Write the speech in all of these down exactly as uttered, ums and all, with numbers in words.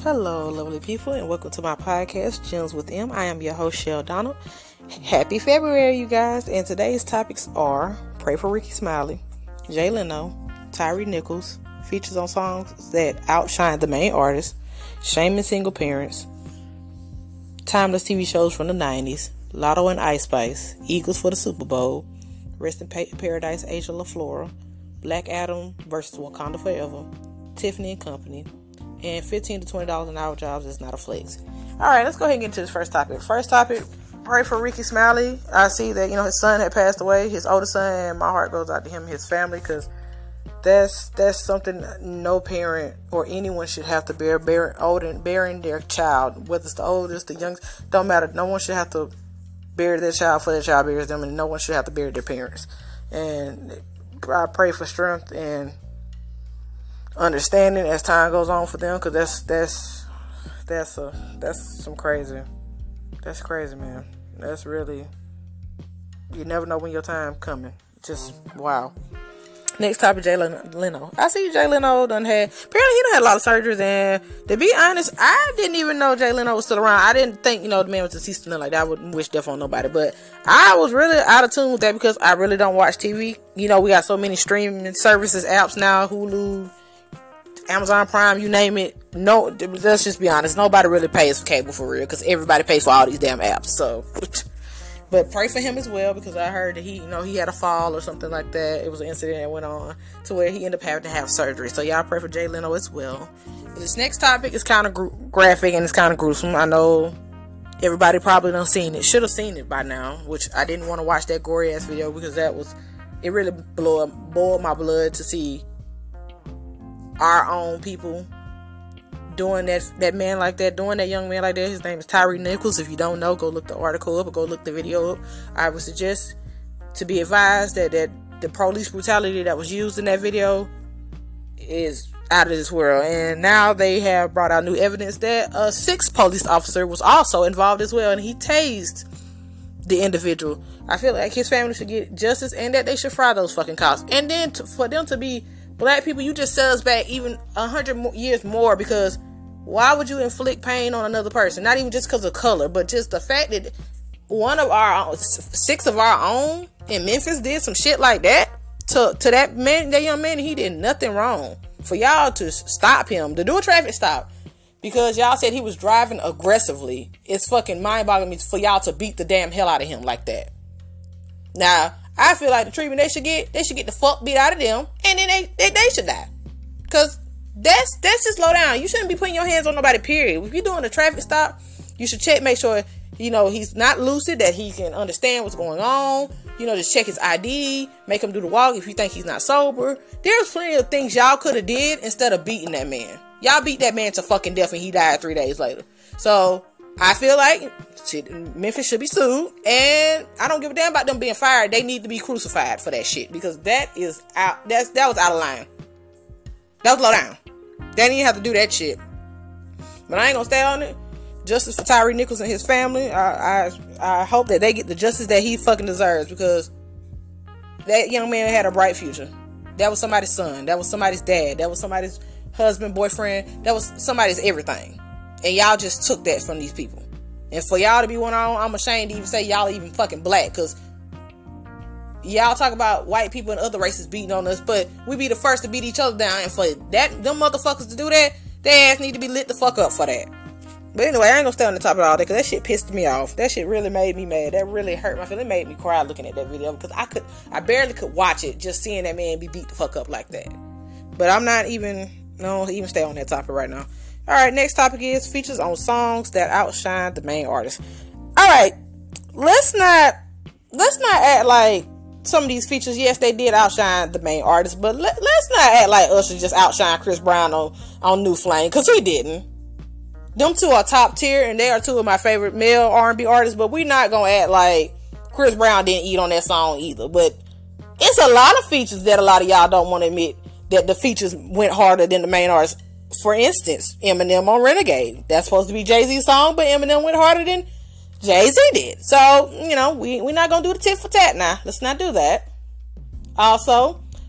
Hello, lovely people, and welcome to my podcast, Gems with M. I am your host, Shell Donald. Happy February, you guys, and today's topics are Pray for Rickey Smiley, Jay Leno, Tyre Nichols, features on songs that outshine the main artist, shaming single parents, timeless T V shows from the nineties, Lotto and Ice Spice, Eagles for the Super Bowl, Rest in Paradise, Asia LaFlora, Black Adam versus Wakanda Forever, Tiffany and Company, and fifteen to twenty dollars an hour jobs is not a flex. Alright, let's go ahead and get into this first topic. First topic, pray for Rickey Smiley. I see that, you know, his son had passed away, his oldest son, and my heart goes out to him and his family, because that's that's something no parent or anyone should have to bear, bear old and bearing their child, whether it's the oldest, the youngest, don't matter. No one should have to bury their child for their child buries them, and no one should have to bury their parents. And I pray for strength and understanding as time goes on for them, because that's that's that's a that's some crazy that's crazy man that's really, you never know when your time coming. Just wow. Next topic, Jay Leno. I see Jay Leno done had, apparently he done had a lot of surgeries, and to be honest, I didn't even know Jay Leno was still around. I didn't think, you know, the man was deceased or nothing like that. I wouldn't wish death on nobody, but I was really out of tune with that because I really don't watch T V. You know, we got so many streaming services, apps now, Hulu, Amazon Prime, you name it. No, let's just be honest, nobody really pays for cable for real, because everybody pays for all these damn apps. So, but pray for him as well, because I heard that he, you know, he had a fall or something like that. It was an incident that went on to where he ended up having to have surgery. So y'all pray for Jay Leno as well. This next topic is kind of gr- graphic and it's kind of gruesome. I know everybody probably done seen it, should have seen it by now, which I didn't want to watch that gory ass video, because that was, it really blew, boiled my blood to see our own people doing that that man like that, doing that young man like that. His name is Tyre Nichols. If you don't know, go look the article up or go look the video up. I would suggest to be advised that, that the police brutality that was used in that video is out of this world. And now they have brought out new evidence that a sixth police officer was also involved as well, and he tased the individual. I feel like his family should get justice, and that they should fry those fucking cops. And then to, for them to be black people, you just set us back even a hundred years more, because why would you inflict pain on another person? Not even just because of color, but just the fact that one of our own, six of our own in Memphis did some shit like that to, to that man, that young man, and he did nothing wrong. For y'all to stop him, to do a traffic stop, because y'all said he was driving aggressively, it's fucking mind-boggling me for y'all to beat the damn hell out of him like that. Now, I feel like the treatment they should get, they should get the fuck beat out of them, and then they, they, they should die. Because that's, that's just low down. You shouldn't be putting your hands on nobody, period. If you're doing a traffic stop, you should check, make sure, you know, he's not lucid, that he can understand what's going on. You know, just check his I D, make him do the walk if you think he's not sober. There's plenty of things y'all could have did instead of beating that man. Y'all beat that man to fucking death, and he died three days later. So, I feel like shit, Memphis should be sued, and I don't give a damn about them being fired. They need to be crucified for that shit, because that is out. That's that was out of line. That was low down. They didn't have to do that shit. But I ain't gonna stay on it. Justice for Tyre Nichols and his family. I, I I hope that they get the justice that he fucking deserves, because that young man had a bright future. That was somebody's son. That was somebody's dad. That was somebody's husband, boyfriend. That was somebody's everything. And y'all just took that from these people. And for y'all to be one on, I'm ashamed to even say y'all even fucking black, because y'all talk about white people and other races beating on us, but we be the first to beat each other down. And for that, them motherfuckers to do that, their ass need to be lit the fuck up for that. But anyway, I ain't gonna stay on the top of all that, because that shit pissed me off. That shit really made me mad. That really hurt my feelings. It made me cry looking at that video, because I could, I barely could watch it just seeing that man be beat the fuck up like that. But I'm not even, no, even stay on that topic right now. Alright, next topic is features on songs that outshine the main artist. Alright, let's not, let's not act like some of these features, yes, they did outshine the main artist, but let, let's not act like Usher just outshine Chris Brown on, on New Flame, because he didn't. Them two are top tier, and they are two of my favorite male R and B artists, but we not gonna act like Chris Brown didn't eat on that song either. But it's a lot of features that a lot of y'all don't want to admit that the features went harder than the main artist. For instance, Eminem on Renegade. That's supposed to be Jay-Z's song, but Eminem went harder than Jay-Z did. So, you know, we, we're not going to do the tit for tat now. Let's not do that. Also,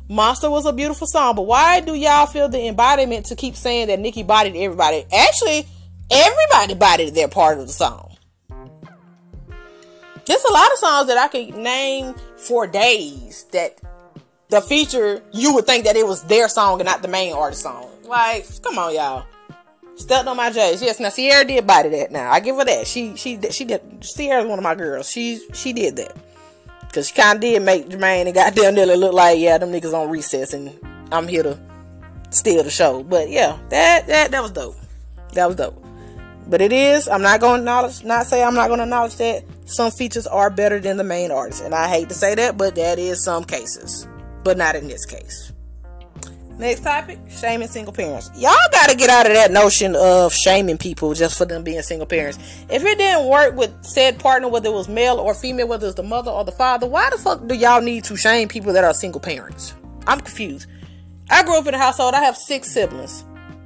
Monster was a beautiful song, but why do y'all feel the embodiment to keep saying that Nicki bodied everybody? Actually, everybody bodied their part of the song. There's a lot of songs that I can name for days that the feature, you would think that it was their song and not the main artist song. Like, come on, y'all. Stepped on my J's. Yes, now Sierra did body that. Now I give her that. She she she did. Sierra's one of my girls. She she did that. Cause she kind of did make Jermaine and goddamn Nelly look like, yeah, them niggas on recess and I'm here to steal the show. But yeah, that that that was dope. That was dope. But it is, I'm not going to acknowledge, not say I'm not going to acknowledge that some features are better than the main artist. And I hate to say that, but that is some cases. But not in this case. Next topic, shaming single parents. Y'all got to get out of that notion of shaming people just for them being single parents. If it didn't work with said partner, whether it was male or female, whether it's the mother or the father, why the fuck do y'all need to shame people that are single parents? I'm confused. I grew up in a household, I have six siblings.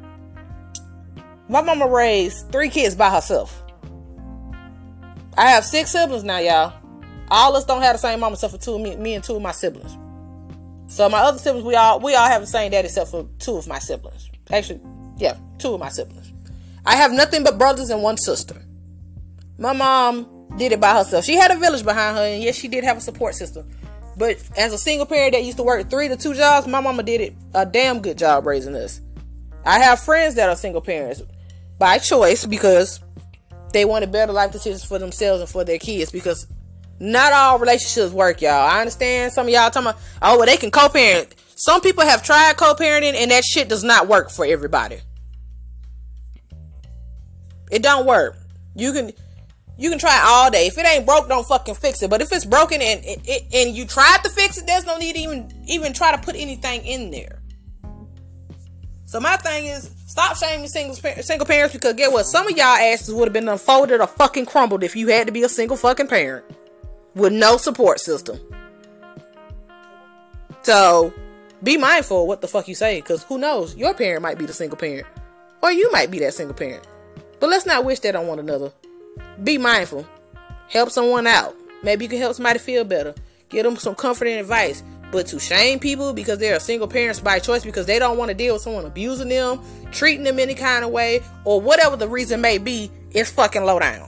My mama raised three kids by herself. I have six siblings now, y'all. All of us don't have the same mama except for two of me, me and two of my siblings. So my other siblings, we all we all have the same dad except for two of my siblings. Actually, yeah, two of my siblings. I have nothing but brothers and one sister. My mom did it by herself. She had a village behind her, and yes, she did have a support system. But as a single parent that used to work three to two jobs, my mama did it a damn good job raising us. I have friends that are single parents by choice because they wanted better life decisions for themselves and for their kids, because not all relationships work, y'all. I understand some of y'all talking about, oh, well, they can co-parent. Some people have tried co-parenting and that shit does not work for everybody. It don't work. You can you can try all day. If it ain't broke, don't fucking fix it. But if it's broken and it, it, and you tried to fix it, there's no need to even even try to put anything in there. So my thing is, stop shaming single single parents, because get what? Some of y'all asses would have been unfolded or fucking crumbled if you had to be a single fucking parent with no support system. So be mindful of what the fuck you say, because who knows? Your parent might be the single parent, or you might be that single parent. But let's not wish that on one another. Be mindful. Help someone out. Maybe you can help somebody feel better. Give them some comfort and advice. But to shame people because they are single parents by choice, because they don't want to deal with someone abusing them, treating them any kind of way, or whatever the reason may be, is fucking low down.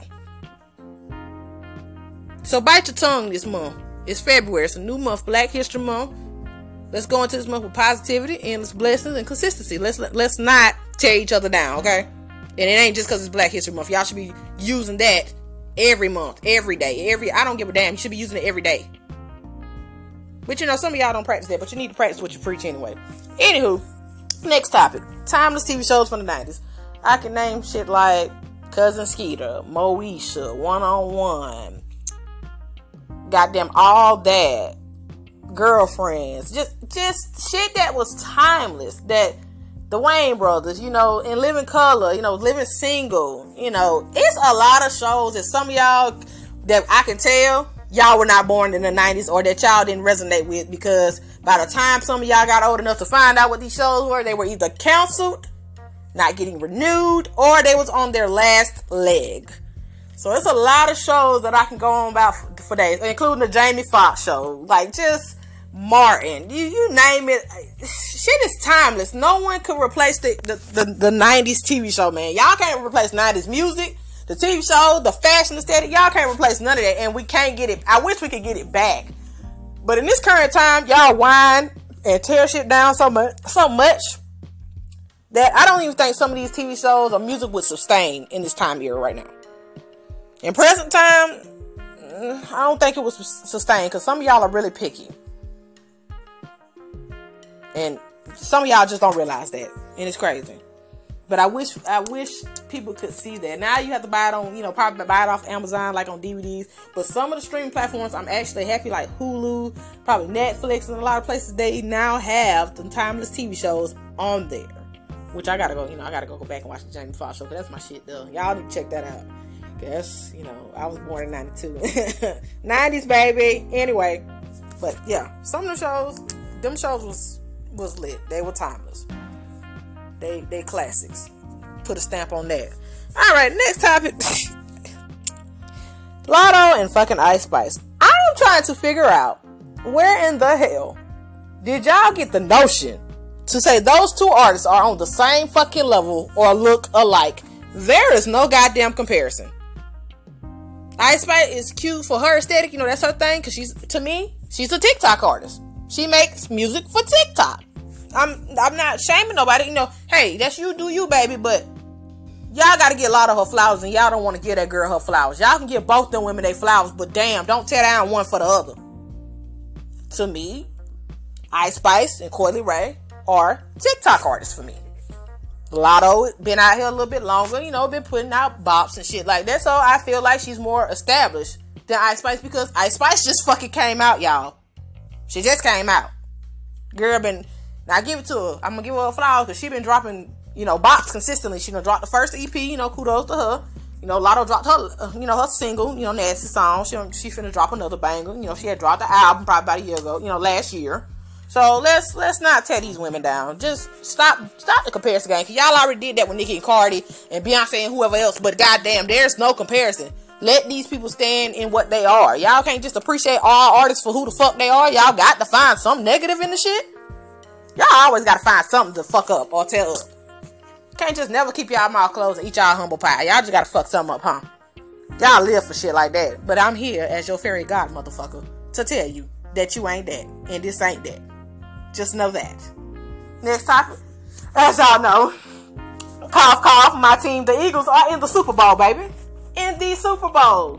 So bite your tongue this month. It's February. It's a new month, Black History Month. Let's go into this month with positivity, endless blessings, and consistency. Let's let's not tear each other down, okay? And it ain't just because it's Black History Month. Y'all should be using that every month, every day, every. I don't give a damn. You should be using it every day. But you know, some of y'all don't practice that, but you need to practice what you preach anyway. Anywho, next topic: timeless T V shows from the nineties. I can name shit like Cousin Skeeter, Moesha, One on One. Goddamn, All That, Girlfriends, just just shit that was timeless. That the Wayne brothers, you know, in Living Color, you know, Living Single, you know, it's a lot of shows that some of y'all that I can tell y'all were not born in the nineties, or that y'all didn't resonate with, because by the time some of y'all got old enough to find out what these shows were, they were either canceled, not getting renewed, or they was on their last leg. So it's a lot of shows that I can go on about for, for days, including the Jamie Foxx show. Like, just Martin. You, you name it. Shit is timeless. No one could replace the, the, the, the nineties T V show, man. Y'all can't replace nineties music, the T V show, the fashion aesthetic. Y'all can't replace none of that, and we can't get it. I wish we could get it back. But in this current time, y'all whine and tear shit down so much, so much that I don't even think some of these T V shows or music would sustain in this time era right now. In present time, I don't think it was sustained, because some of y'all are really picky. And some of y'all just don't realize that. And it's crazy. But I wish I wish people could see that. Now you have to buy it on, you know, probably buy it off Amazon, like on D V Ds. But some of the streaming platforms, I'm actually happy, like Hulu, probably Netflix, and a lot of places, they now have the timeless T V shows on there. Which I gotta go, you know, I gotta go, go back and watch the Jamie Foxx show, because that's my shit, though. Y'all need to check that out. That's, you know, I was born in ninety-two. nineties, baby. Anyway. But, yeah. Some of the shows, them shows was was lit. They were timeless. They they classics. Put a stamp on that. Alright, next topic. Lotto and fucking Ice Spice. I'm trying to figure out where in the hell Did y'all get the notion to say those two artists are on the same fucking level or look alike? There is no goddamn comparison. Ice Spice is cute for her aesthetic, you know, that's her thing, because she's, to me, she's a TikTok artist. She makes music for TikTok. I'm I'm not shaming nobody, you know, hey, that's you, do you, baby, but y'all gotta get a lot of her flowers, and y'all don't want to give that girl her flowers. Y'all can give both them women their flowers, but damn, don't tear down one for the other. To me, Ice Spice and Coi Leray are TikTok artists for me. Lotto been out here a little bit longer, you know, been putting out bops and shit like that, so I feel like she's more established than Ice Spice, because Ice Spice just fucking came out, y'all. She just came out. Girl been, now give it to her. I'm gonna give her a flower, because she been dropping, you know, bops consistently. She done dropped the first E P, you know, kudos to her. You know, Lotto dropped her, uh, you know, her single, you know, Nasty Song. She, she finna drop another banger. You know, she had dropped the album probably about a year ago, you know, last year. So let's let's not tear these women down. Just stop stop the comparison game. Cause y'all already did that with Nicki and Cardi and Beyonce and whoever else. But goddamn, there's no comparison. Let these people stand in what they are. Y'all can't just appreciate all artists for who the fuck they are. Y'all got to find something negative in the shit. Y'all always got to find something to fuck up or tell up. Can't just never keep y'all mouth closed and eat y'all humble pie. Y'all just got to fuck something up, huh? Y'all live for shit like that. But I'm here as your fairy god motherfucker to tell you that you ain't that and this ain't that. Just know that. Next topic. As y'all know, cough, cough, my team, the Eagles, are in the Super Bowl, baby. In the Super Bowl.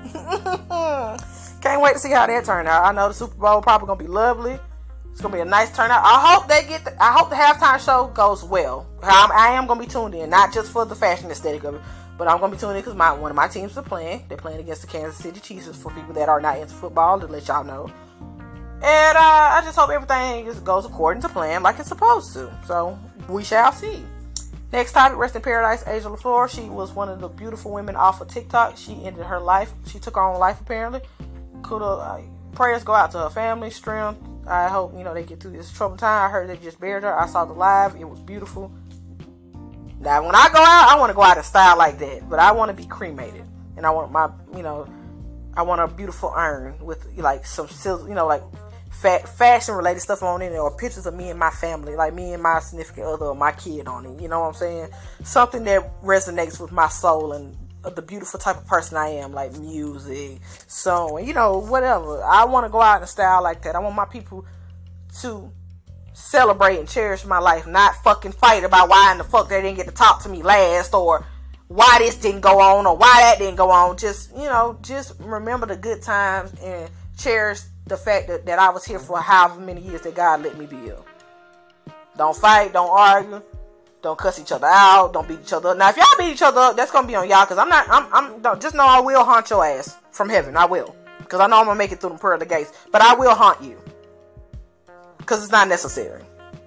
Can't wait to see how that turn out. I know the Super Bowl probably going to be lovely. It's going to be a nice turnout. I hope they get, the, I hope the halftime show goes well. I'm, I am going to be tuned in, not just for the fashion aesthetic of it, but I'm going to be tuned in because my, one of my teams are playing. They're playing against the Kansas City Chiefs, for people that are not into football, to let y'all know. And uh, I just hope everything just goes according to plan like it's supposed to. So, we shall see. Next topic, rest in paradise, Asia LaFleur. She was one of the beautiful women off of TikTok. She ended her life. She took her own life, apparently. Could uh, prayers go out to her family, strength. I hope, you know, they get through this troubled time. I heard they just buried her. I saw the live. It was beautiful. Now, when I go out, I want to go out in style like that. But I want to be cremated. And I want my, you know, I want a beautiful urn with, like, some, you know, like, fashion related stuff on it, or pictures of me and my family, like me and my significant other or my kid on it, you know what I'm saying? Something that resonates with my soul and the beautiful type of person I am, like music, sewing, you know, whatever. I want to go out in style like that. I want my people to celebrate and cherish my life, not fucking fight about why in the fuck they didn't get to talk to me last, or why this didn't go on, or why that didn't go on. Just, you know, just remember the good times and cherish the fact that, that I was here for however many years that God let me be here. Don't fight, don't argue, don't cuss each other out, don't beat each other up. Now, if y'all beat each other up, that's gonna be on y'all, because I'm not, I'm, I'm, don't, just know I will haunt your ass from heaven. I will. Because I know I'm gonna make it through the pearly gates. But I will haunt you. Because it's not necessary.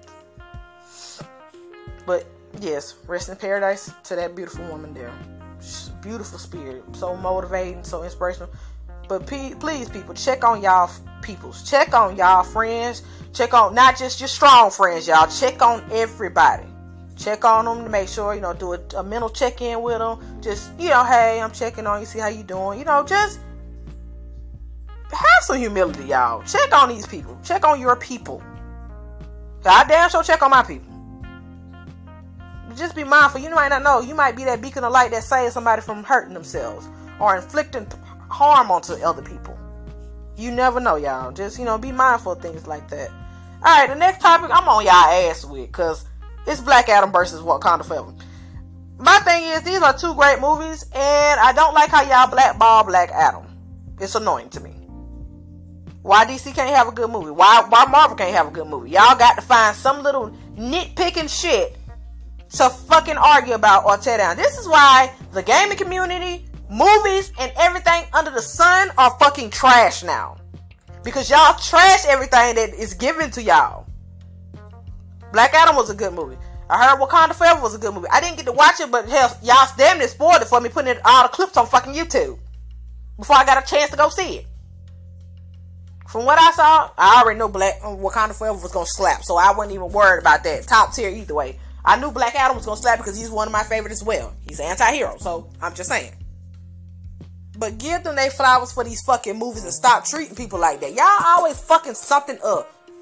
But, yes, rest in paradise to that beautiful woman there. Beautiful spirit. So motivating, so inspirational. But please, people, check on y'all peoples. Check on y'all friends. Check on, not just your strong friends, y'all. Check on everybody. Check on them to make sure, you know, do a, a mental check-in with them. Just, you know, hey, I'm checking on you, see how you doing. You know, just have some humility, y'all. Check on these people. Check on your people. God damn sure check on my people. Just be mindful. You might not know. You might be that beacon of light that saves somebody from hurting themselves or inflicting harm onto other people. You never know, y'all. Just, you know, be mindful of things like that. Alright, the next topic I'm on y'all ass with, because it's Black Adam versus Wakanda Forever. My thing is, these are two great movies, and I don't like how y'all blackball Black Adam. It's annoying to me. Why D C can't have a good movie? Why, why Marvel can't have a good movie? Y'all got to find some little nitpicking shit to fucking argue about or tear down. This is why the gaming community, movies, and everything under the sun are fucking trash now. Because y'all trash everything that is given to y'all. Black Adam was a good movie. I heard Wakanda Forever was a good movie. I didn't get to watch it, but hell, y'all damn near spoiled it for me, putting it, all the clips on fucking YouTube before I got a chance to go see it. From what I saw, I already knew Black Wakanda Forever was gonna slap, so I wasn't even worried about that. Top tier either way. I knew Black Adam was gonna slap because he's one of my favorites as well. He's an anti-hero, so I'm just saying. But give them their flowers for these fucking movies and stop treating people like that. Y'all always fucking something up.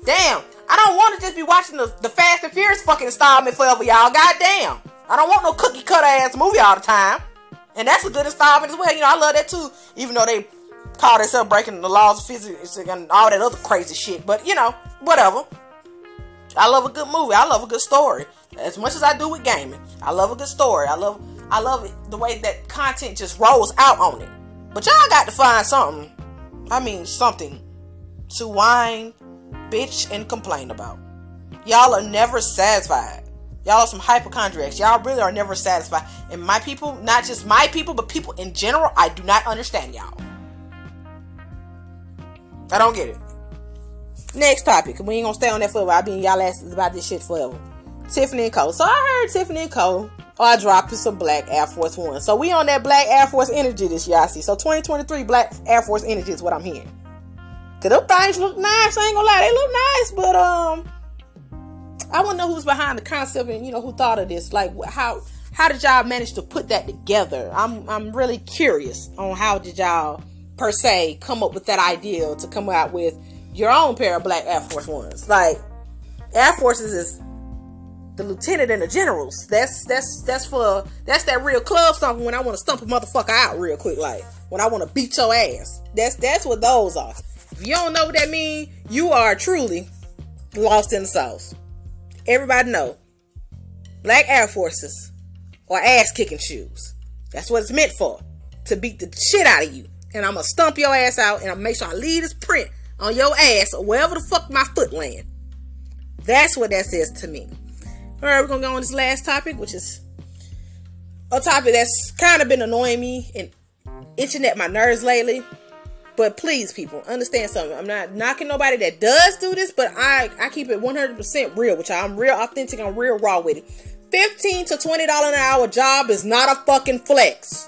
Damn. I don't want to just be watching the, the Fast and Furious fucking installment forever, y'all. Goddamn. I don't want no cookie cutter ass movie all the time. And that's a good installment as well. You know, I love that too. Even though they call themselves breaking the laws of physics and all that other crazy shit. But, you know, whatever. I love a good movie. I love a good story. As much as I do with gaming. I love a good story. I love I love it, the way that content just rolls out on it. But y'all got to find something. I mean, something to whine, bitch, and complain about. Y'all are never satisfied. Y'all are some hypochondriacs. Y'all really are never satisfied. And my people, not just my people, but people in general, I do not understand y'all. I don't get it. Next topic. We ain't gonna stay on that forever. I've been y'all asking about this shit forever. Tiffany and Co. So I heard Tiffany and Co. are dropping some black Air Force One. So we on that black Air Force energy this year, I see. So twenty twenty-three black Air Force energy is what I'm hearing. Cause those things look nice. I ain't gonna lie, they look nice. But um, I wanna know who's behind the concept and you know who thought of this. Like how how did y'all manage to put that together? I'm I'm really curious on how did y'all per se come up with that idea to come out with your own pair of black Air Force Ones. Like Air Forces is the lieutenant and the generals. That's that's that's for that's that real club stomping when I want to stump a motherfucker out real quick, like when I want to beat your ass. That's that's what those are. If you don't know what that means, you are truly lost in the sauce. Everybody know black Air Forces are ass kicking shoes. That's what it's meant for. To beat the shit out of you. And I'm gonna stump your ass out and I'm gonna make sure I leave this print on your ass or wherever the fuck my foot land. That's what that says to me. Alright, we're gonna go on this last topic, which is a topic that's kind of been annoying me and itching at my nerves lately. But please, people, understand something. I'm not knocking nobody that does do this, but I, I keep it one hundred percent real with y'all. I'm real authentic. I'm real raw with it. fifteen to twenty dollars an hour job is not a fucking flex.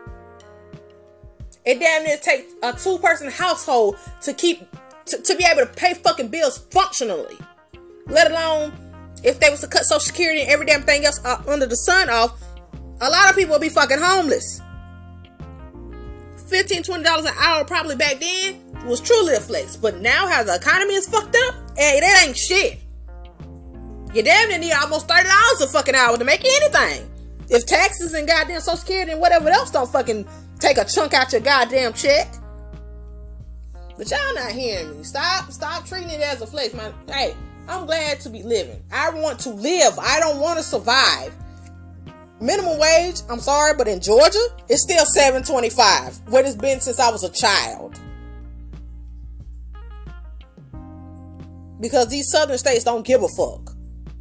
It damn near takes a two-person household to keep to, to be able to pay fucking bills functionally. Let alone if they was to cut Social Security and every damn thing else uh, under the sun off, a lot of people would be fucking homeless. fifteen, twenty dollars an hour probably back then was truly a flex. But now how the economy is fucked up, hey, that ain't shit. You damn near need almost thirty dollars a fucking hour to make anything. If taxes and goddamn Social Security and whatever else don't fucking take a chunk out your goddamn check. But y'all not hearing me. Stop, stop treating it as a flex, man. Hey, I'm glad to be living. I want to live. I don't want to survive. Minimum wage, I'm sorry, but in Georgia, it's still seven twenty-five. What it's been since I was a child. Because these southern states don't give a fuck.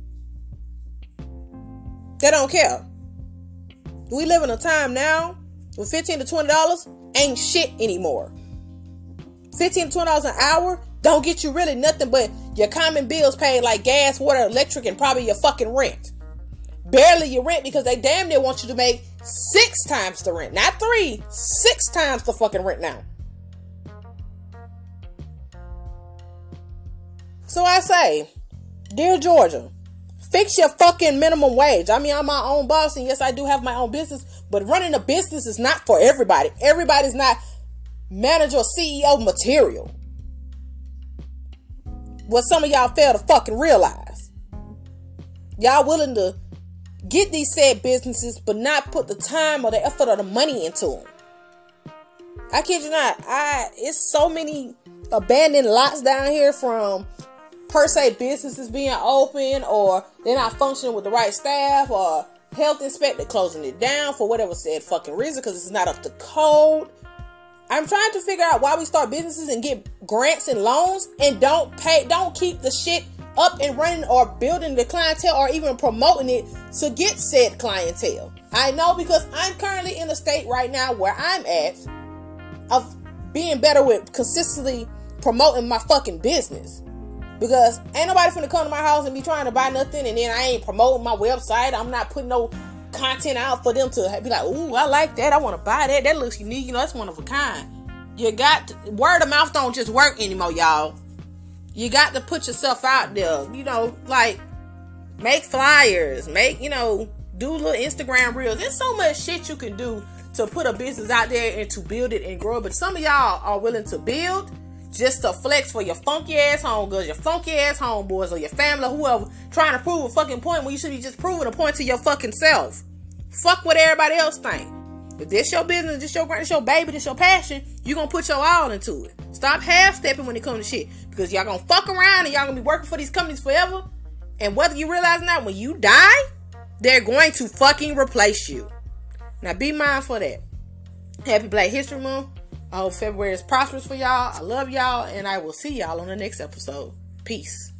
They don't care. We live in a time now where fifteen to twenty dollars ain't shit anymore. fifteen to twenty dollars an hour don't get you really nothing but your common bills paid like gas, water, electric, and probably your fucking rent. Barely your rent because they damn near want you to make six times the rent. Not three, six times the fucking rent now. So I say, dear Georgia, fix your fucking minimum wage. I mean, I'm my own boss, and yes, I do have my own business, but running a business is not for everybody. Everybody's not manager or C E O material. What some of y'all fail to fucking realize. Y'all willing to get these said businesses, but not put the time or the effort or the money into them. I kid you not. I it's so many abandoned lots down here from per se businesses being open or they're not functioning with the right staff or health inspector closing it down for whatever said fucking reason because it's not up to code. I'm trying to figure out why we start businesses and get grants and loans and don't pay, don't keep the shit up and running or building the clientele or even promoting it to get said clientele. I know because I'm currently in a state right now where I'm at of being better with consistently promoting my fucking business. Because ain't nobody finna come to my house and be trying to buy nothing and then I ain't promoting my website. I'm not putting no content out for them to be like, ooh, I like that. I want to buy that. That looks unique. You know, that's one of a kind. You got to, word of mouth don't just work anymore, y'all. You got to put yourself out there. You know, like make flyers, make, you know, do little Instagram reels. There's so much shit you can do to put a business out there and to build it and grow. But some of y'all are willing to build just to flex for your funky ass homegirls, your funky ass homeboys, or your family, or whoever, trying to prove a fucking point when you should be just proving a point to your fucking self. Fuck what everybody else think. If this your business, this your this your baby, this your passion, you gonna put your all into it. Stop half-stepping when it comes to shit. Because y'all gonna fuck around and y'all gonna be working for these companies forever. And whether you realize or not, when you die, they're going to fucking replace you. Now be mindful of that. Happy Black History Month. I hope February is prosperous for y'all. I love y'all, and I will see y'all on the next episode. Peace.